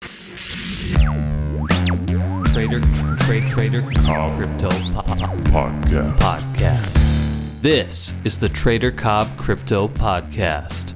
Trader Cobb Crypto Podcast. This is the Trader Cobb Crypto Podcast.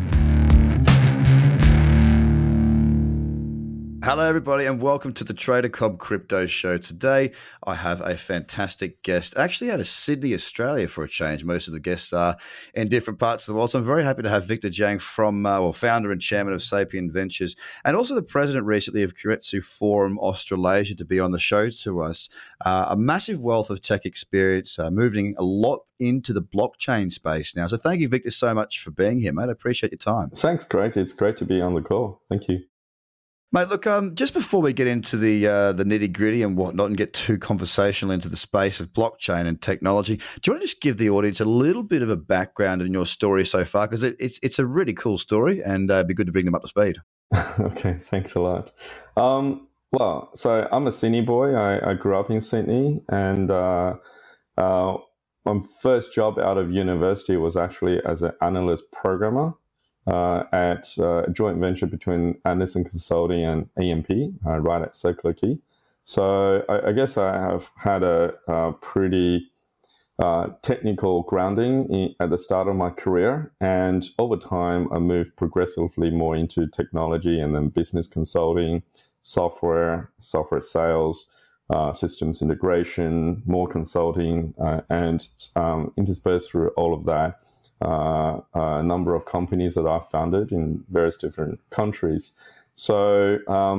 Hello, everybody, and welcome to the Trader Cobb Crypto Show. Today, I have a fantastic guest, actually out of Sydney, Australia, for a change. Most of the guests are in different parts of the world, so I'm very happy to have Victor Zhang founder and chairman of Sapien Ventures, and also the president recently of Keiretsu Forum Australasia to be on the show to us. A massive wealth of tech experience, moving a lot into the blockchain space now. So thank you, Victor, so much for being here, mate. I appreciate your time. Thanks, Greg. It's great to be on the call. Thank you. Mate, look, just before we get into the nitty-gritty and whatnot and get too conversational into the space of blockchain and technology, do you want to just give the audience a little bit of a background in your story so far? Because it's a really cool story, and it'd be good to bring them up to speed. Okay, thanks a lot. So I'm a Sydney boy. I grew up in Sydney, and my first job out of university was actually as an analyst programmer at a joint venture between Anderson Consulting and AMP, right at Circular Quay. So I guess I have had a pretty technical grounding at the start of my career. And over time, I moved progressively more into technology and then business consulting, software sales, systems integration, more consulting, and interspersed through all of that, a number of companies that I've founded in various different countries. So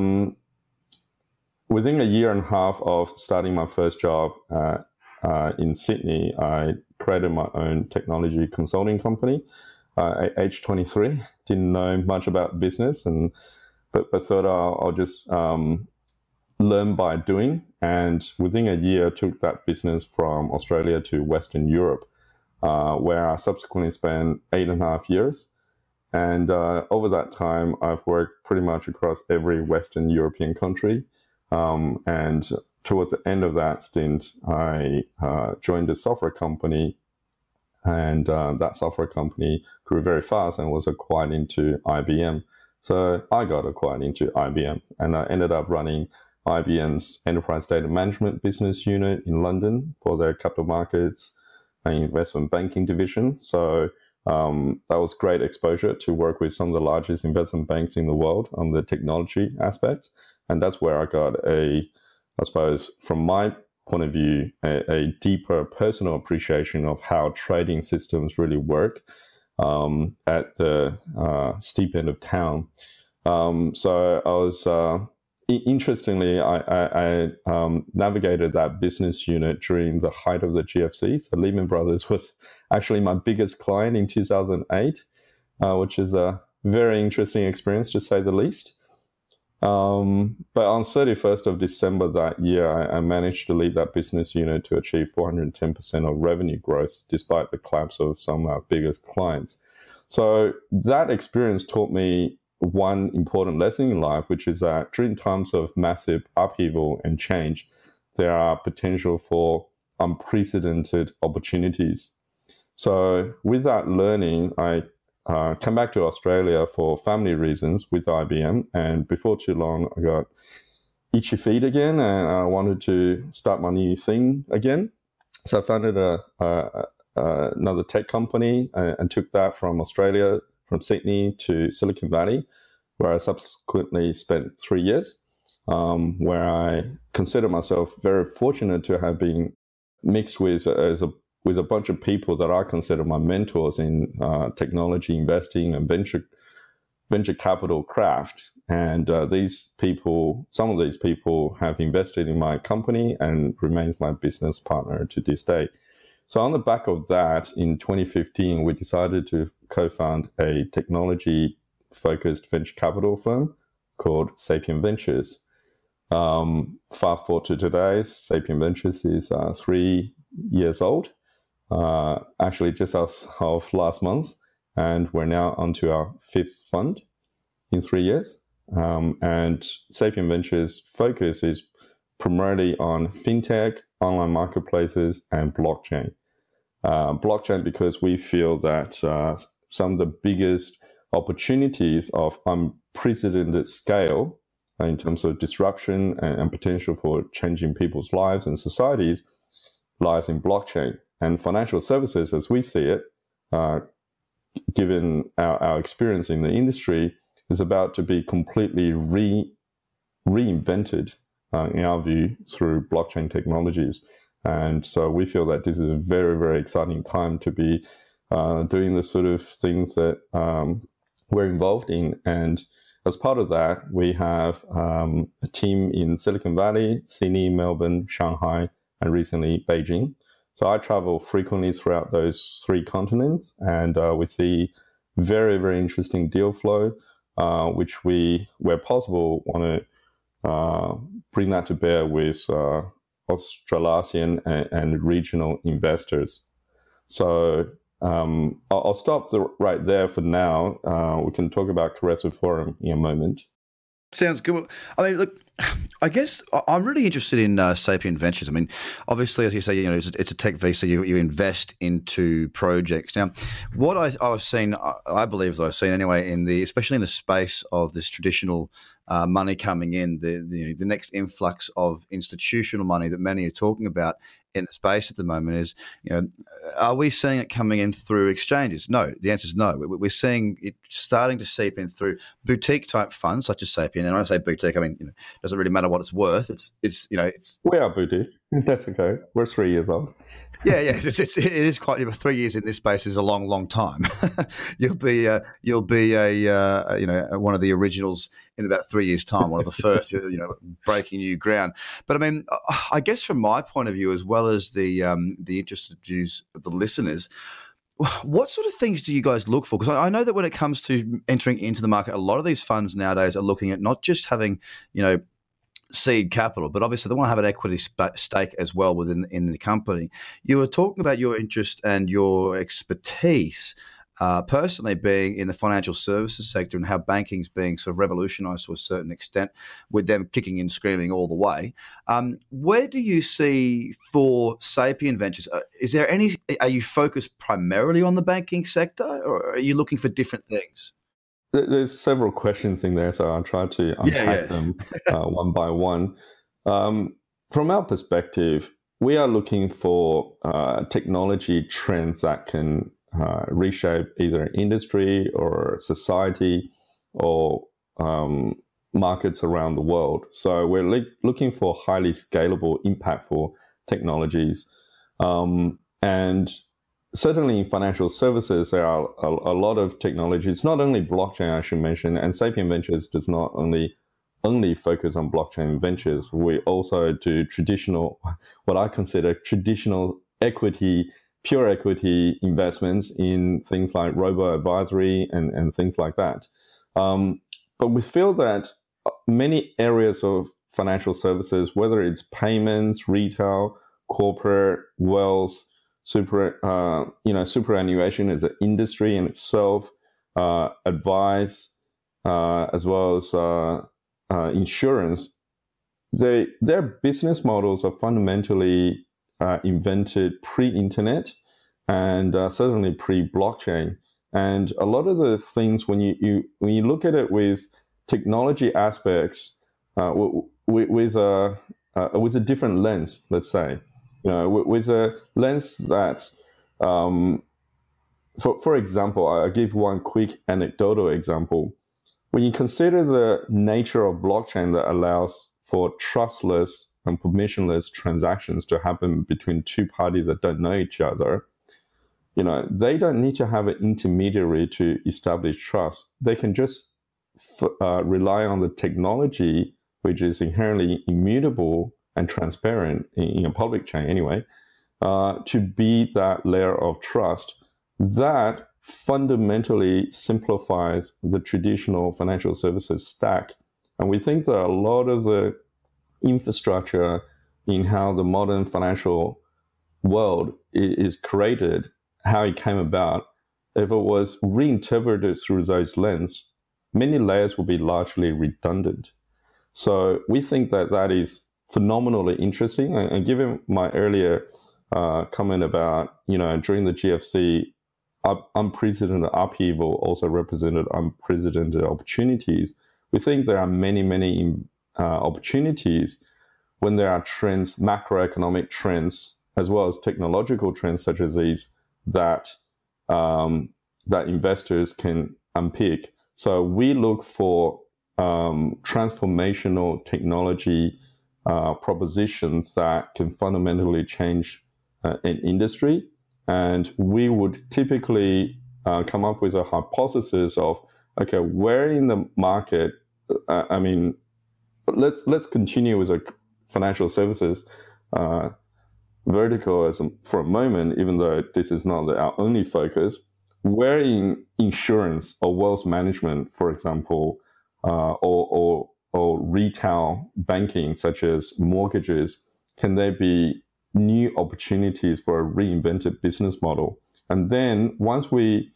within a year and a half of starting my first job in Sydney, I created my own technology consulting company at age 23. Didn't know much about business, but thought I'll just learn by doing. And within a year, took that business from Australia to Western Europe, where I subsequently spent 8.5 years. And over that time, I've worked pretty much across every Western European country. And towards the end of that stint, I joined a software company, and that software company grew very fast and was acquired into IBM. So I got acquired into IBM, and I ended up running IBM's enterprise data management business unit in London for their capital markets and investment banking division. So that was great exposure to work with some of the largest investment banks in the world on the technology aspect. And that's where I got I suppose, from my point of view, a deeper personal appreciation of how trading systems really work at the steep end of town. So I was... Interestingly, I navigated that business unit during the height of the GFC. So Lehman Brothers was actually my biggest client in 2008, which is a very interesting experience, to say the least. But on 31st of December that year, I managed to lead that business unit to achieve 410% of revenue growth, despite the collapse of some of our biggest clients. So that experience taught me one important lesson in life, which is that during times of massive upheaval and change, there are potential for unprecedented opportunities. So with that learning, I came back to Australia for family reasons with IBM. And before too long, I got itchy feet again, and I wanted to start my new thing again. So I founded another tech company and took that from Australia, from Sydney to Silicon Valley, where I subsequently spent 3 years, where I consider myself very fortunate to have been mixed with a bunch of people that I consider my mentors in technology investing and venture capital craft. And some of these people have invested in my company and remains my business partner to this day. So on the back of that, in 2015, we decided to co-found a technology-focused venture capital firm called Sapien Ventures. Fast forward to today, Sapien Ventures is 3 years old, actually just as of last month, and we're now onto our 5th fund in 3 years. And Sapien Ventures' focus is primarily on fintech, online marketplaces, and blockchain. Blockchain because we feel that some of the biggest opportunities of unprecedented scale in terms of disruption and potential for changing people's lives and societies lies in blockchain. And financial services, as we see it, given our experience in the industry, is about to be completely reinvented, in our view, through blockchain technologies. And so we feel that this is a very, very exciting time to be doing the sort of things that we're involved in. And as part of that, we have a team in Silicon Valley, Sydney, Melbourne, Shanghai, and recently Beijing. So I travel frequently throughout those 3 continents, and we see very, very interesting deal flow, which we, where possible, want to bring that to bear with Australasian and regional investors. So I'll stop right there for now. We can talk about Keiretsu Forum in a moment. Sounds good. I mean, look, I guess I'm really interested in Sapient Ventures. I mean, obviously, as you say, it's a tech VC. You invest into projects. Now, what I've seen, I believe that I've seen anyway, especially in the space of this traditional money coming in, the next influx of institutional money that many are talking about in the space at the moment is, are we seeing it coming in through exchanges? No, the answer is no. We're seeing it starting to seep in through boutique type funds such as Sapient. And when I say boutique, I mean, it doesn't really matter what it's worth. It's we are boutique. That's okay. We're 3 years old. Yeah. It is quite. 3 years in this space is a long, long time. You'll be one of the originals in about 3 years' time. One of the first, breaking new ground. But I mean, I guess from my point of view, as well as the interested views of the listeners, what sort of things do you guys look for? Because I know that when it comes to entering into the market, a lot of these funds nowadays are looking at not just having, seed capital, but obviously they want to have an equity stake as well in the company. You were talking about your interest and your expertise personally being in the financial services sector and how banking's being sort of revolutionized to a certain extent with them kicking and screaming all the way. Where do you see for Sapient Ventures? Are you focused primarily on the banking sector or are you looking for different things? There's several questions in there, so I'll try to unpack them one by one. From our perspective, we are looking for technology trends that can reshape either an industry or society or markets around the world. So we're looking for highly scalable, impactful technologies. And certainly in financial services, there are a lot of technologies, not only blockchain, I should mention, and Sapient Ventures does not only focus on blockchain ventures. We also do what I consider traditional pure equity investments in things like robo-advisory and things like that. But we feel that many areas of financial services, whether it's payments, retail, corporate, wealth, superannuation as an industry in itself, advice, as well as insurance, their business models are fundamentally invented pre-internet and certainly pre-blockchain. And a lot of the things, when you look at it with technology aspects, with a different lens, let's say. With a lens that, for example, I'll give one quick anecdotal example. When you consider the nature of blockchain that allows for trustless and permissionless transactions to happen between two parties that don't know each other, they don't need to have an intermediary to establish trust. They can just rely on the technology, which is inherently immutable and transparent in a public chain anyway, to be that layer of trust. That fundamentally simplifies the traditional financial services stack. And we think that a lot of the infrastructure in how the modern financial world is created, how it came about, if it was reinterpreted through those lenses, many layers will be largely redundant. So we think that is phenomenally interesting. And given my earlier comment about, during the GFC, unprecedented upheaval also represented unprecedented opportunities. We think there are many opportunities when there are trends, macroeconomic trends, as well as technological trends such as these that that investors can unpick. So we look for transformational technology propositions that can fundamentally change an industry, and we would typically come up with a hypothesis of, okay, where in the market, let's continue with a financial services vertical for a moment, even though this is not our only focus. Where in insurance or wealth management, for example, or retail banking, such as mortgages, can there be new opportunities for a reinvented business model? And then once we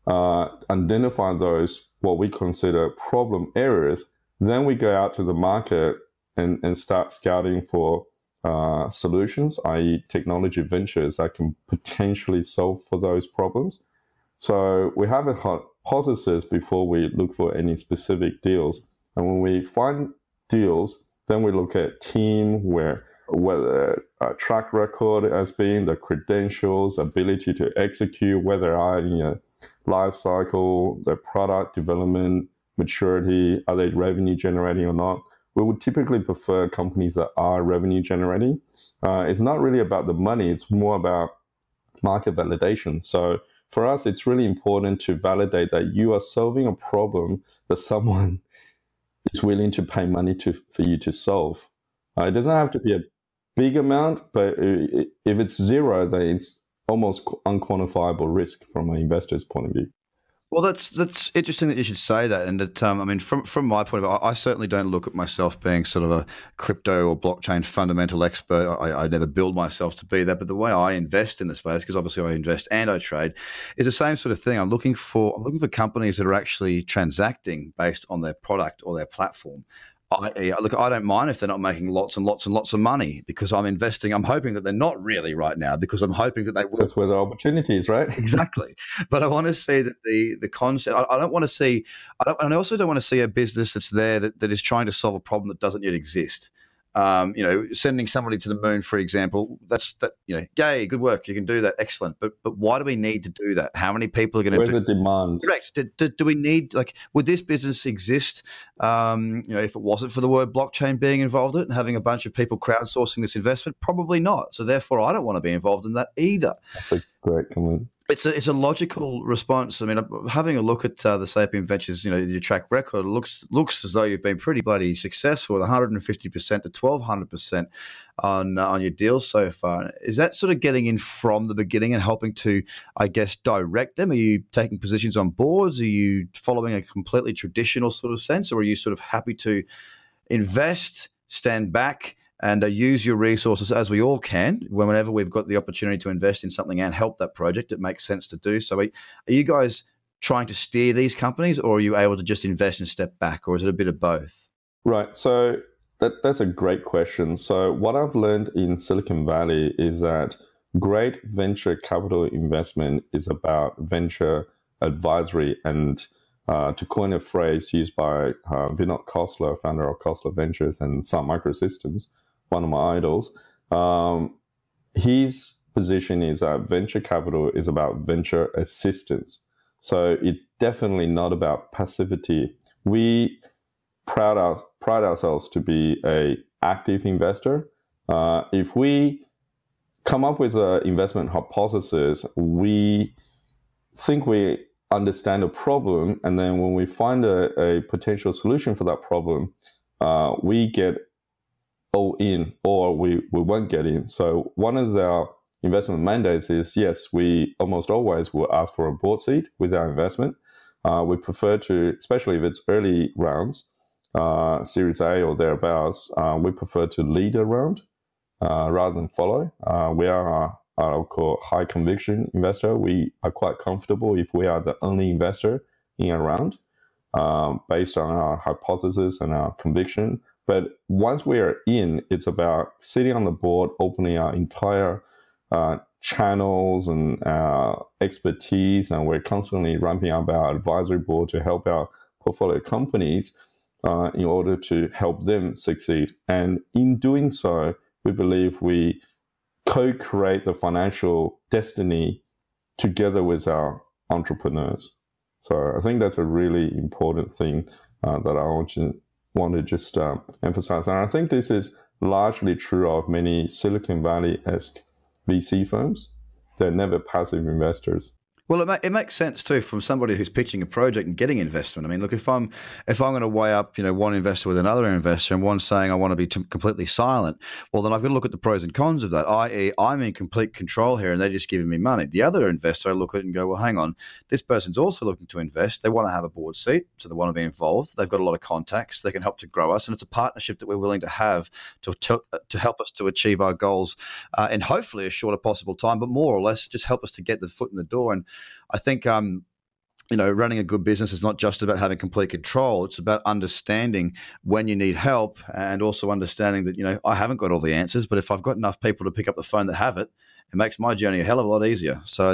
identify those, what we consider problem areas, then we go out to the market and start scouting for solutions, i.e. technology ventures that can potentially solve for those problems. So we have a hypothesis before we look for any specific deals. And when we find deals, then we look at team, whether a track record has been, the credentials, ability to execute, whether are in a life cycle, the product development, maturity, are they revenue generating or not. We would typically prefer companies that are revenue generating. It's not really about the money, it's more about market validation. So for us, it's really important to validate that you are solving a problem that someone is willing to pay money for you to solve. It doesn't have to be a big amount, but if it's zero, then it's almost unquantifiable risk from an investor's point of view. Well, that's interesting that you should say that. And that, from my point of view, I certainly don't look at myself being sort of a crypto or blockchain fundamental expert. I never build myself to be that. But the way I invest in the space, because obviously I invest and I trade, is the same sort of thing. I'm looking for companies that are actually transacting based on their product or their platform. I don't mind if they're not making lots and lots and lots of money, because I'm investing. I'm hoping that they're not really right now, because I'm hoping that they will. That's where the opportunity is, right? Exactly. But I want to see that the concept. I don't want to see. And I also don't want to see a business that's there that is trying to solve a problem that doesn't yet exist. Sending somebody to the moon, for example, yay, good work, you can do that, excellent. But why do we need to do that? How many people are going to do the demand? Correct. Do we need, would this business exist, if it wasn't for the word blockchain being involved in it and having a bunch of people crowdsourcing this investment? Probably not. So therefore, I don't want to be involved in that either. That's a great comment. It's a logical response. I mean, having a look at the Sapient Ventures, your track record, looks as though you've been pretty bloody successful with 150% to 1,200% on your deals so far. Is that sort of getting in from the beginning and helping to, I guess, direct them? Are you taking positions on boards? Are you following a completely traditional sort of sense, or are you sort of happy to invest, stand back, and use your resources as we all can whenever we've got the opportunity to invest in something and help that project? It makes sense to do so. Are you guys trying to steer these companies, or are you able to just invest and step back, or is it a bit of both? Right. So that's a great question. So what I've learned in Silicon Valley is that great venture capital investment is about venture advisory. And to coin a phrase used by Vinod Khosla, founder of Khosla Ventures and Sun Microsystems, one of my idols, his position is that venture capital is about venture assistance. So it's definitely not about passivity. We pride ourselves to be an active investor. If we come up with an investment hypothesis, we think we understand a problem, and then when we find a potential solution for that problem, we get all in, or we won't get in. So one of our investment mandates is, yes, we almost always will ask for a board seat with our investment. We prefer to, especially if it's early rounds, Series A or thereabouts, we prefer to lead a round rather than follow. We are I'll call high conviction investor. We are quite comfortable if we are the only investor in a round, based on our hypothesis and our conviction. But once we are in, it's about sitting on the board, opening our entire channels and expertise, and we're constantly ramping up our advisory board to help our portfolio companies. in order to help them succeed. And in doing so, we believe we co-create the financial destiny together with our entrepreneurs. So I think that's a really important thing that I want to just emphasize. And I think this is largely true of many Silicon Valley-esque VC firms. They're never passive investors. Well, it makes sense too from somebody who's pitching a project and getting investment. I mean, look, if I'm going to weigh up, one investor with another investor, and one saying I want to be completely silent, well, then I've got to look at the pros and cons of that. I.e., I'm in complete control here, and they're just giving me money. The other investor, I look at it and go, well, hang on, this person's also looking to invest. They want to have a board seat, so they want to be involved. They've got a lot of contacts. They can help to grow us, and it's a partnership that we're willing to have to help us to achieve our goals in hopefully as short a possible time, but more or less just help us to get the foot in the door. And I think, running a good business is not just about having complete control. It's about understanding when you need help, and also understanding that, I haven't got all the answers, but if I've got enough people to pick up the phone that have it, it makes my journey a hell of a lot easier. So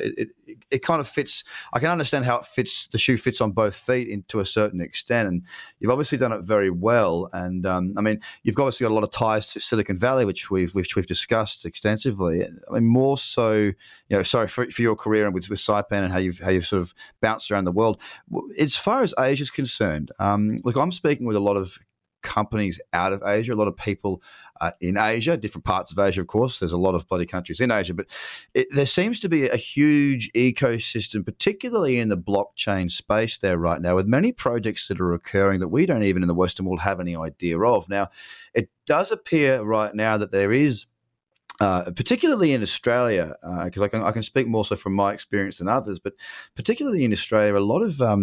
it kind of fits. I can understand how it fits. The shoe fits on both feet to a certain extent, and you've obviously done it very well. And you've obviously got a lot of ties to Silicon Valley, which we've discussed extensively. I mean, more so, sorry for your career and with Saipan and how you've sort of bounced around the world. As far as Asia is concerned, look, I'm speaking with a lot of companies out of Asia, a lot of people in Asia, different parts of Asia, of course. There's a lot of bloody countries in Asia, but there seems to be a huge ecosystem, particularly in the blockchain space there right now, with many projects that are occurring that we don't even in the Western world have any idea of. Now, it does appear right now that there is particularly in Australia, because I can speak more so from my experience than others, but particularly in Australia, a lot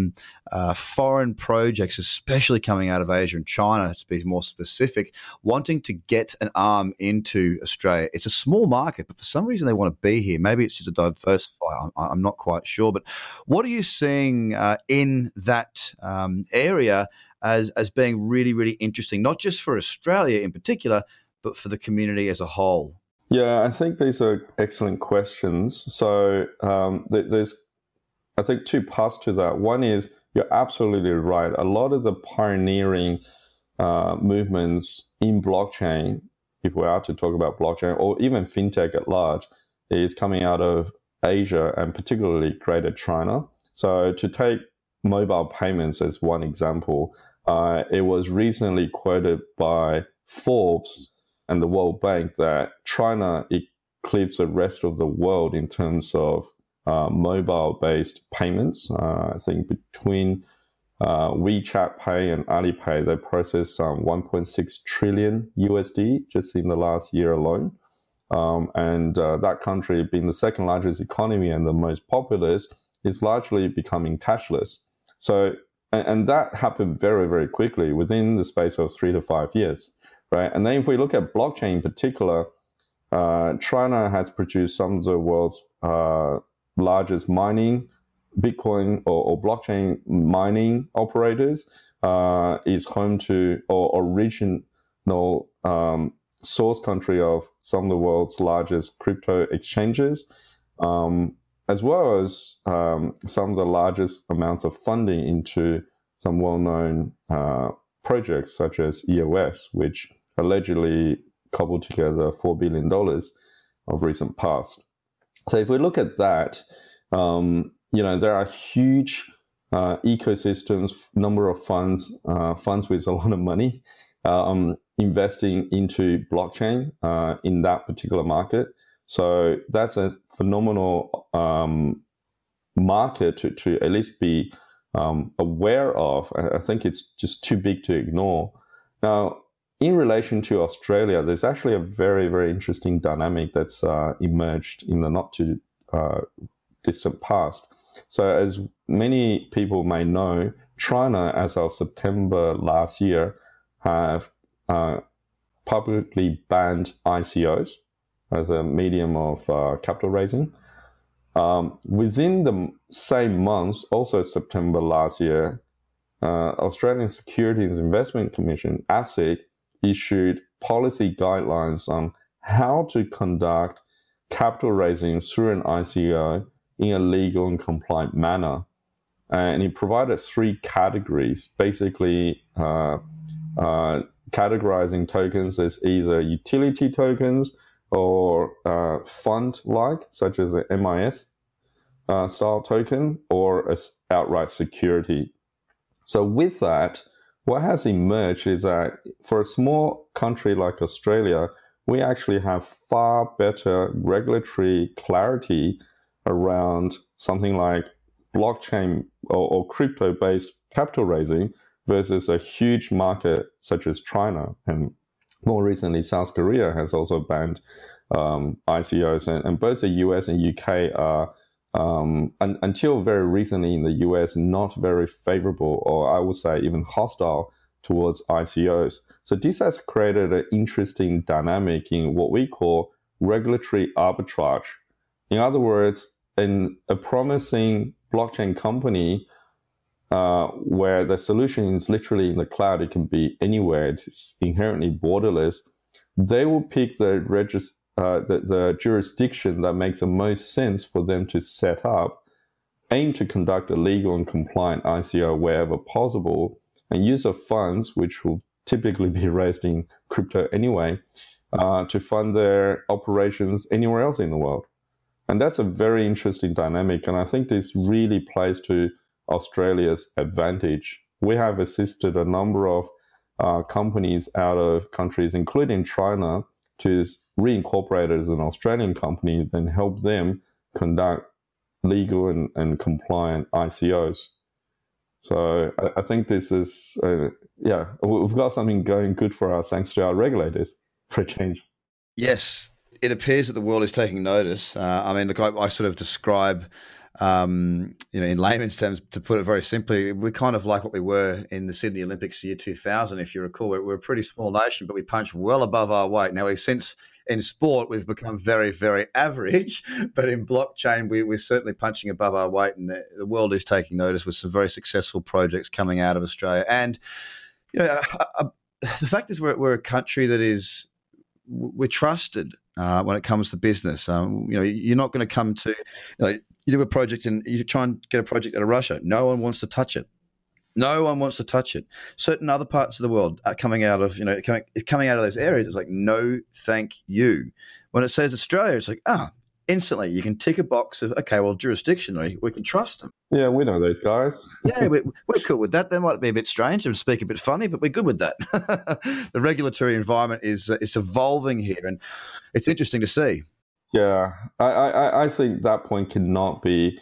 of foreign projects, especially coming out of Asia and China, to be more specific, wanting to get an arm into Australia. It's a small market, but for some reason they want to be here. Maybe it's just to diversify. I'm not quite sure. But what are you seeing in that area as being really, really interesting, not just for Australia in particular, but for the community as a whole? Yeah, I think these are excellent questions. So there's, I think, two parts to that. One is you're absolutely right. A lot of the pioneering movements in blockchain, if we are to talk about blockchain, or even fintech at large, is coming out of Asia and particularly Greater China. So to take mobile payments as one example, it was recently quoted by Forbes and the World Bank that China eclipsed the rest of the world in terms of mobile-based payments. I think between WeChat Pay and Alipay, they processed 1.6 trillion USD just in the last year alone. And that country, being the second largest economy and the most populous, is largely becoming cashless. So, and that happened very, very quickly within the space of 3 to 5 years. Right. And then if we look at blockchain in particular, China has produced some of the world's largest mining, Bitcoin or blockchain mining operators, is home to or original source country of some of the world's largest crypto exchanges, as well as some of the largest amounts of funding into some well-known projects such as EOS, which allegedly cobbled together $4 billion of recent past. So if we look at that, there are huge ecosystems, number of funds with a lot of money investing into blockchain in that particular market. So that's a phenomenal market to at least be aware of. I think it's just too big to ignore. Now, in relation to Australia, there's actually a very, very interesting dynamic that's emerged in the not too distant past. So as many people may know, China, as of September last year, have publicly banned ICOs as a medium of capital raising. Within the same month, also September last year, Australian Securities Investment Commission, ASIC, issued policy guidelines on how to conduct capital raising through an ICO in a legal and compliant manner. and he provided 3 categories, basically categorizing tokens as either utility tokens or fund-like, such as an MIS style token, or as outright security. So with that, what has emerged is that for a small country like Australia, we actually have far better regulatory clarity around something like blockchain or crypto-based capital raising versus a huge market such as China. And more recently, South Korea has also banned ICOs, and both the US and UK are, until very recently in the US, not very favorable, or I would say even hostile towards ICOs. So this has created an interesting dynamic in what we call regulatory arbitrage. In other words, in a promising blockchain company where the solution is literally in the cloud, it can be anywhere, it's inherently borderless, they will pick the jurisdiction that makes the most sense for them to set up, aim to conduct a legal and compliant ICO wherever possible, and use of funds, which will typically be raised in crypto anyway, to fund their operations anywhere else in the world. And that's a very interesting dynamic, and I think this really plays to Australia's advantage. We have assisted a number of companies out of countries, including China, to reincorporate it as an Australian company, then help them conduct legal and compliant ICOs. So I think this is, we've got something going good for us thanks to our regulators for a change. Yes, it appears that the world is taking notice. I mean, look, I sort of describe, in layman's terms, to put it very simply, we're kind of like what we were in the Sydney Olympics year 2000. If you recall, we're a pretty small nation, but we punch well above our weight. Now, since in sport, we've become very, very average, but in blockchain, we're certainly punching above our weight, and the world is taking notice with some very successful projects coming out of Australia. And the fact is, we're a country that we're trusted when it comes to business. You're not going to come to, you do a project and you try and get a project out of Russia. No one wants to touch it. No one wants to touch it. Certain other parts of the world are coming out of, coming out of those areas. It's like, no, thank you. When it says Australia, it's like, instantly you can tick a box of, okay, well, jurisdictionally, we can trust them. Yeah, we know those guys. Yeah, we're cool with that. They might be a bit strange and speak a bit funny, but we're good with that. The regulatory environment is evolving here, and it's interesting to see. Yeah, I think that point cannot be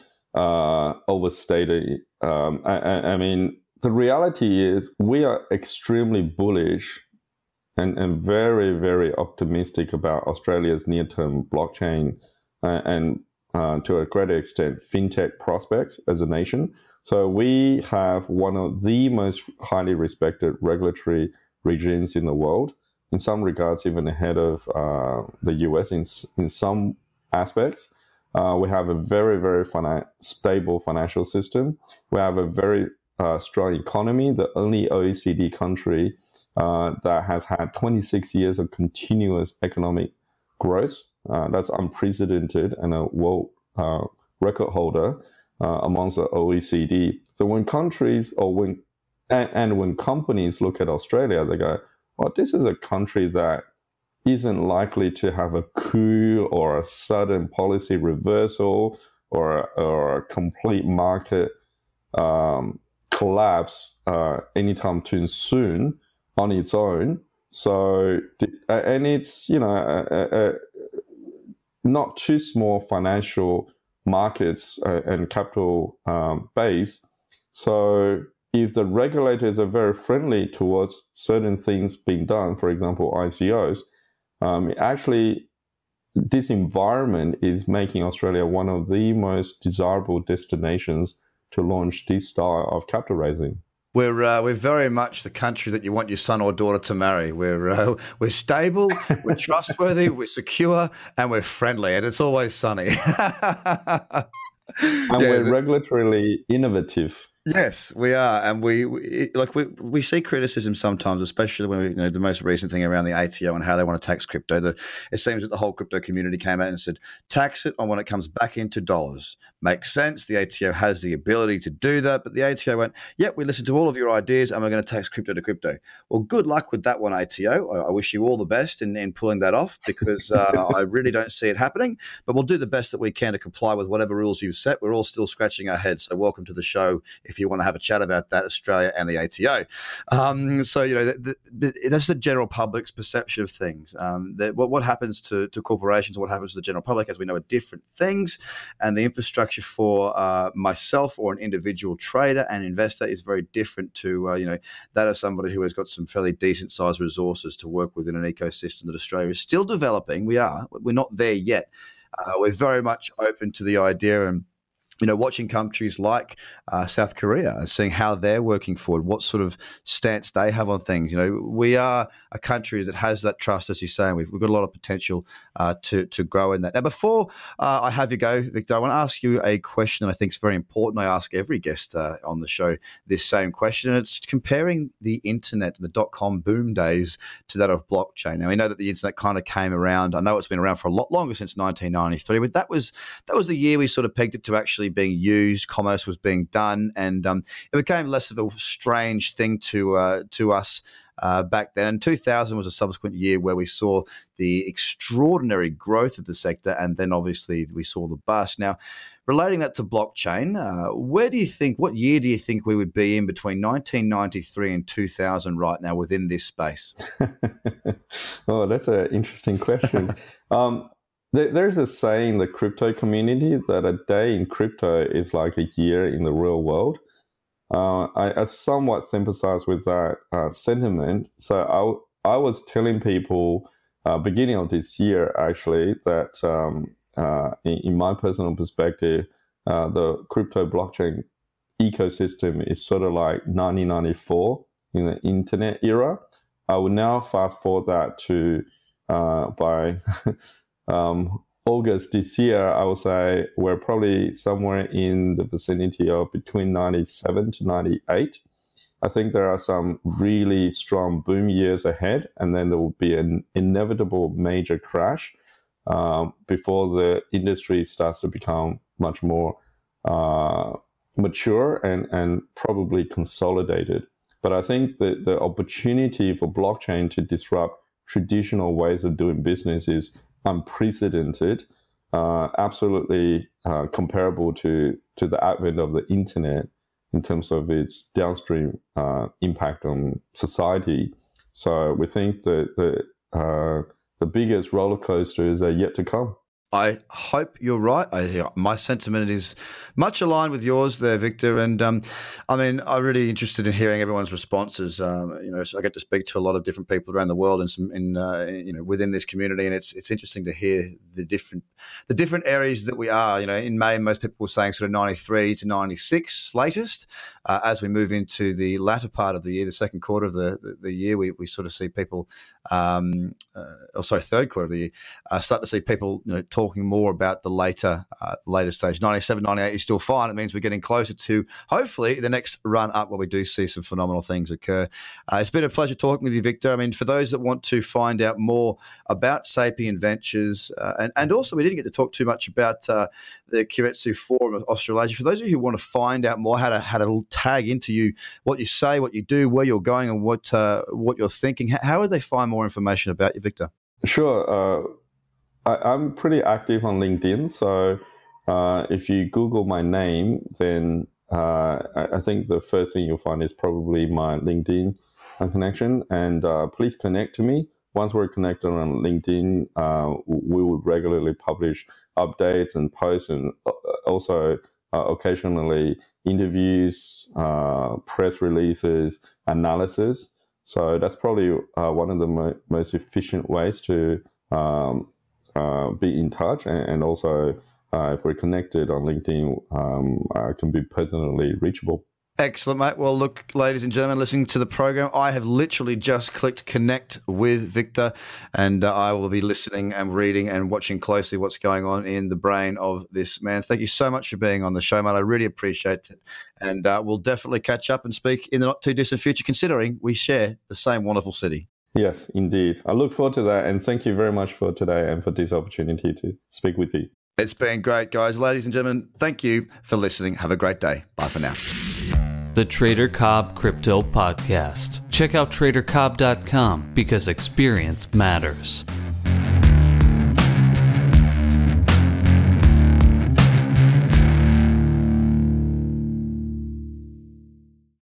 overstated. I mean, the reality is we are extremely bullish and very, very optimistic about Australia's near-term blockchain and to a greater extent, fintech prospects as a nation. So we have one of the most highly respected regulatory regimes in the world, in some regards even ahead of the US in some aspects. We have a very, very stable financial system. We have a very strong economy, the only OECD country that has had 26 years of continuous economic growth. That's unprecedented and a world record holder amongst the OECD. So when countries when companies look at Australia, they go, well, this is a country that isn't likely to have a coup or a sudden policy reversal or a complete market collapse anytime too soon on its own. So, and it's, not too small financial markets and capital base. So if the regulators are very friendly towards certain things being done, for example, ICOs, actually this environment is making Australia one of the most desirable destinations to launch this style of capital raising. We're very much the country that you want your son or daughter to marry. We're stable, we're trustworthy, we're secure, and we're friendly, and it's always sunny. And we're regulatorily innovative. Yes, we are, and we see criticism sometimes, especially when the most recent thing around the ATO and how they want to tax crypto. It seems that the whole crypto community came out and said tax it on when it comes back into dollars. Makes sense. The ATO has the ability to do that, but the ATO went, "Yep, we listened to all of your ideas, and we're going to tax crypto to crypto." Well, good luck with that one, ATO. I wish you all the best in pulling that off because I really don't see it happening. But we'll do the best that we can to comply with whatever rules you've set. We're all still scratching our heads, so welcome to the show if you want to have a chat about that, Australia and the ATO. That's the general public's perception of things. What happens to corporations, what happens to the general public, as we know, are different things. And the infrastructure for myself or an individual trader and investor is very different to that of somebody who has got some fairly decent sized resources to work within an ecosystem that Australia is still developing. We're not there yet. We're very much open to the idea and watching countries like South Korea and seeing how they're working forward, what sort of stance they have on things. We are a country that has that trust, as you say, and we've got a lot of potential to grow in that. Now, before I have you go, Victor, I want to ask you a question that I think is very important. I ask every guest on the show this same question, and it's comparing the internet, the dot-com boom days, to that of blockchain. Now, we know that the internet kind of came around. I know it's been around for a lot longer, since 1993, but that was the year we sort of pegged it to actually being used, commerce was being done, and it became less of a strange thing to us back then. And 2000 was a subsequent year where we saw the extraordinary growth of the sector, and then obviously we saw the bust. Now, relating that to blockchain, what year do you think we would be in between 1993 and 2000 right now within this space? Oh, that's an interesting question. There's a saying in the crypto community that a day in crypto is like a year in the real world. I somewhat sympathize with that sentiment. So I was telling people beginning of this year, actually, that in my personal perspective, the crypto blockchain ecosystem is sort of like 1994 in the internet era. I would now fast forward that to by August this year, I would say we're probably somewhere in the vicinity of between 97 to 98. I think there are some really strong boom years ahead, and then there will be an inevitable major crash before the industry starts to become much more mature and probably consolidated. But I think that the opportunity for blockchain to disrupt traditional ways of doing business is unprecedented, absolutely comparable to the advent of the internet in terms of its downstream impact on society. So we think that the biggest roller coasters are yet to come. I hope you're right. My sentiment is much aligned with yours there, Victor. And I'm really interested in hearing everyone's responses. So I get to speak to a lot of different people around the world and within this community, and it's interesting to hear the different areas that we are. In May, most people were saying sort of 93 to 96 latest. As we move into the latter part of the year, the second quarter of the year, we sort of see people, third quarter of the year, start to see people talking more about the later stage. 97, 98 is still fine. It means we're getting closer to, hopefully, the next run up where we do see some phenomenal things occur. It's been a pleasure talking with you, Victor. For those that want to find out more about Sapient Ventures, and also we didn't get to talk too much about the Keiretsu Forum of Australasia. For those of you who want to find out more, how to tag into you, what you say, what you do, where you're going, and what you're thinking, how would they find more information about you, Victor? Sure. I'm pretty active on LinkedIn, so if you Google my name, then I think the first thing you'll find is probably my LinkedIn connection, and please connect to me. Once we're connected on LinkedIn, we will regularly publish updates and posts, and also occasionally interviews, press releases, analysis. So that's probably one of the most efficient ways to be in touch, and also if we're connected on LinkedIn, I can be personally reachable. Excellent, mate. Well, look, ladies and gentlemen, listening to the program, I have literally just clicked connect with Victor, and I will be listening and reading and watching closely what's going on in the brain of this man. Thank you so much for being on the show, mate. I really appreciate it. And we'll definitely catch up and speak in the not too distant future, considering we share the same wonderful city. Yes, indeed. I look forward to that. And thank you very much for today and for this opportunity to speak with you. It's been great, guys. Ladies and gentlemen, thank you for listening. Have a great day. Bye for now. The Trader Cobb Crypto Podcast. Check out TraderCobb.com because experience matters.